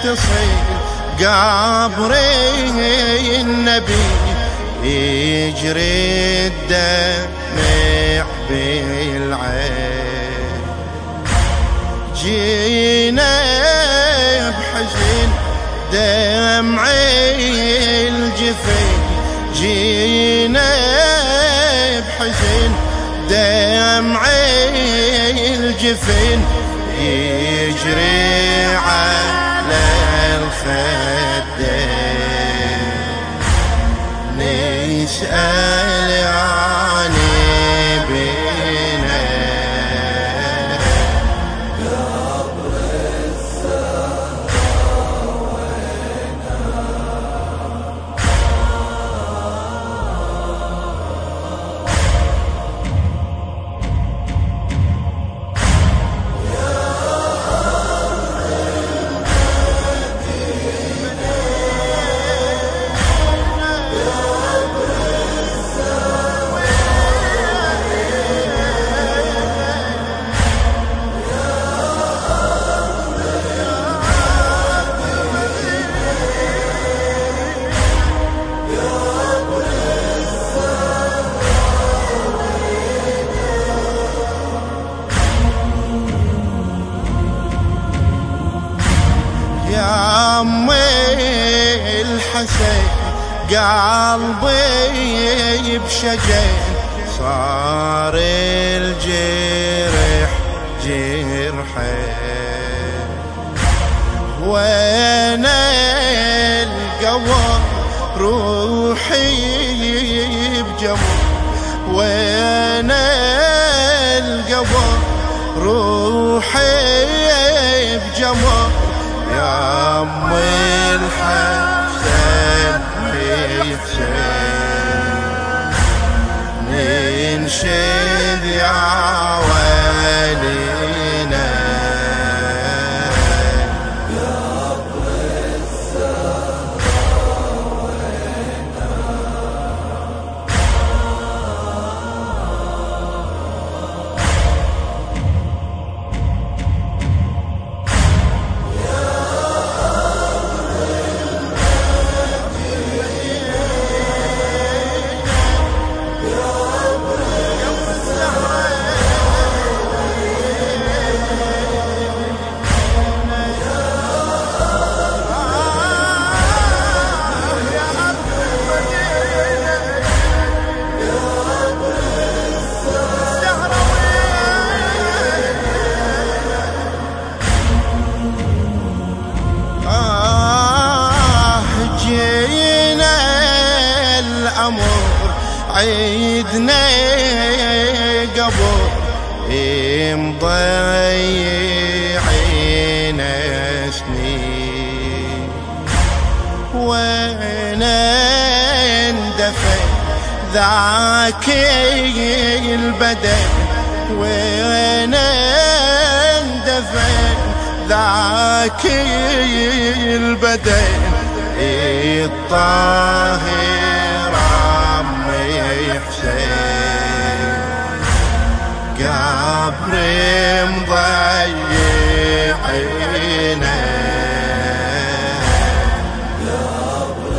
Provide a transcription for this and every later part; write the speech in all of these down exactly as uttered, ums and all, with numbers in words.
تصير قبري النبي يجري الدمع بالعين. جينا بحزن دمعي الجفين، جينا بحزن دمعي الجفين يجري على الخدين. نسأل عن بنا قبر يا أمي الحسين قلبي بشجين، صار الجرح جرحين. وين القبر روحي بجمر، وين القبر روحي بجمر. يا أمي الحسين حسين ننشد يا ولينا قبر عيدنا قبر مضيعين سنين. وين اندفن ذاك البدن، وين اندفن ذاك البدن الطاهر حسين. قبر مضيعينا قبر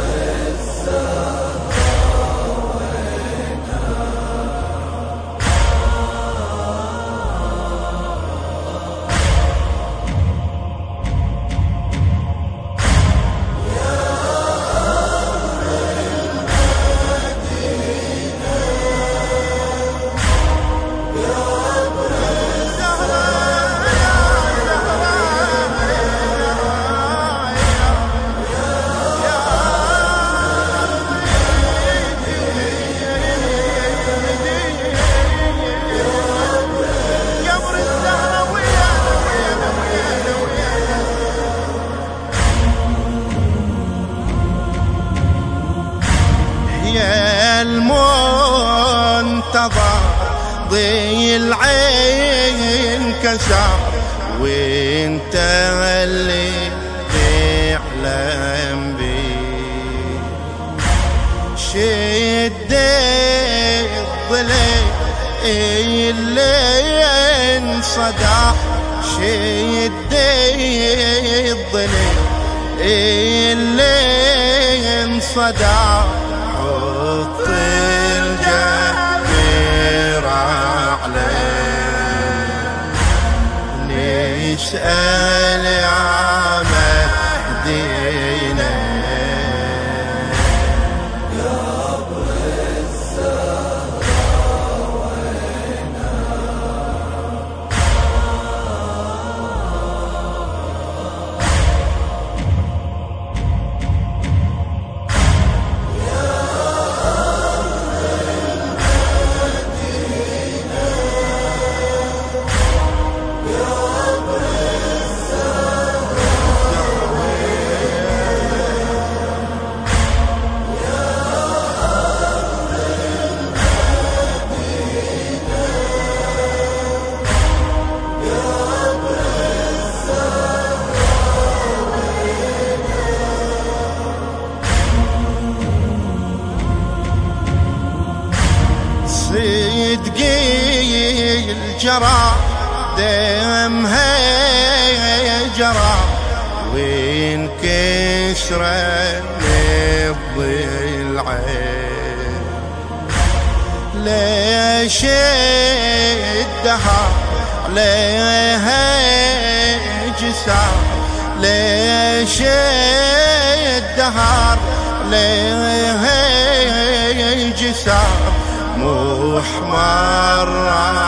المنتظر ضي العين كسر، وانت اللي تعلم بي. شد الظلي اللي انصدع، شد الظلي اللي انصدع حط الجمير عليه نسأل عمل دينه صدقي الجرى دمها جرى وانكسر الضلعين ليش الدهر عليها جسار ليش الدهر عليها جسار محمر